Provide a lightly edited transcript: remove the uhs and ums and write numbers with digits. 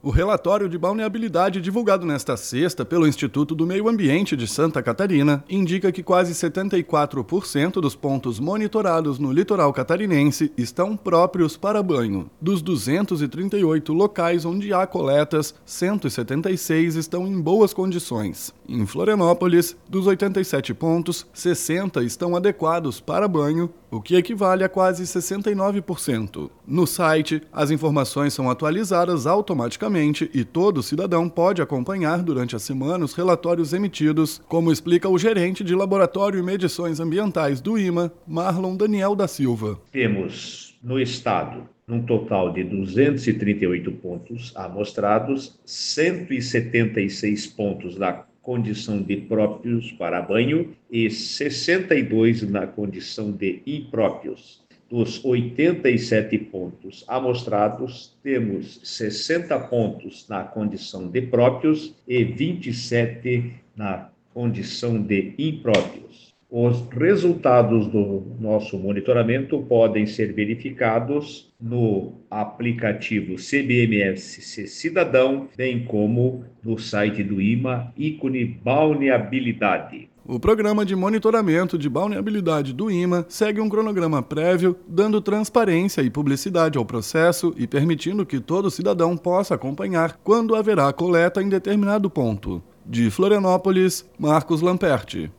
O relatório de balneabilidade divulgado nesta sexta pelo Instituto do Meio Ambiente de Santa Catarina indica que quase 74% dos pontos monitorados no litoral catarinense estão próprios para banho. Dos 238 locais onde há coletas, 176 estão em boas condições. Em Florianópolis, dos 87 pontos, 60 estão adequados para banho, o que equivale a quase 69%. No site, as informações são atualizadas automaticamente e todo cidadão pode acompanhar durante a semana os relatórios emitidos, como explica o gerente de Laboratório e Medições Ambientais do IMA, Marlon Daniel da Silva. Temos no estado um total de 238 pontos amostrados, 176 pontos na condição de próprios para banho e 62 na condição de impróprios. Dos 87 pontos amostrados, temos 60 pontos na condição de próprios e 27 na condição de impróprios. Os resultados do nosso monitoramento podem ser verificados no aplicativo CBMS Cidadão, bem como no site do IMA, ícone Balneabilidade. O programa de monitoramento de balneabilidade do IMA segue um cronograma prévio, dando transparência e publicidade ao processo e permitindo que todo cidadão possa acompanhar quando haverá coleta em determinado ponto. De Florianópolis, Marcos Lamperti.